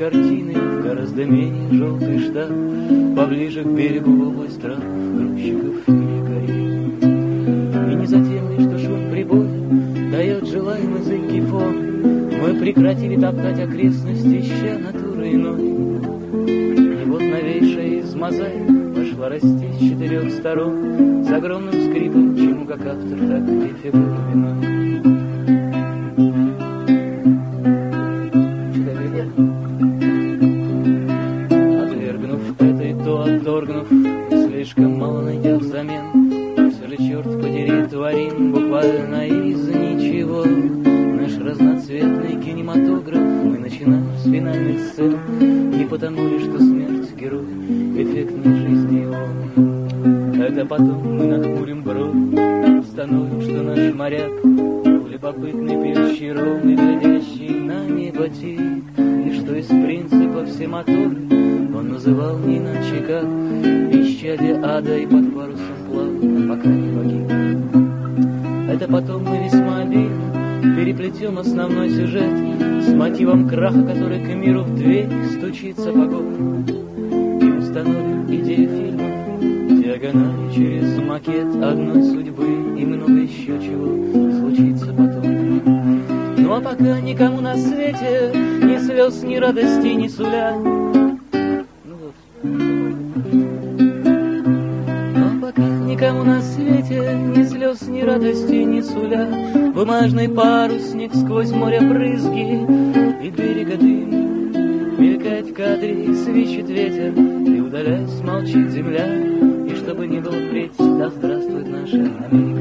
картины, гораздо менее желтый штат, поближе к берегу в область стран грузчиков или корей. И не затем ли, что шум прибоя дает желаемый зыбкий фон, мы прекратили топтать окрестности, ища натуры иной. И вот новейшая из мозаик пошла расти с 4 сторон, с огромным скрипом, чему как автор, так и фигура виной. Отторгнув, слишком мало найдя взамен, все же, черт подери, творим буквально из ничего. Наш разноцветный кинематограф мы начинаем с финальных сцен, не потому ли, что смерть герой эффектнее жизни он. Это потом мы нахмурим бровь, установим, что наш моряк любопытный пьющий ром и глядящий на небо тик, и что из принципа все моторы он называл не иначе как исчадие ада и под парусом плавал, пока не погиб. Это потом мы весьма обильно переплетем основной сюжет с мотивом краха, который к миру в дверь стучит сапогом, и установим идею фильма диагонали через макет одной судьбы и много еще чего случится потом. Ну а пока никому на свете ни слез, ни радости, ни суля. Никому на свете ни слез, ни радости, ни суля. Бумажный парусник сквозь море брызги и берега дым. Мелькает в кадре, свищет ветер, и удаляясь молчит земля. И чтобы не было впредь, да здравствует наша Америка.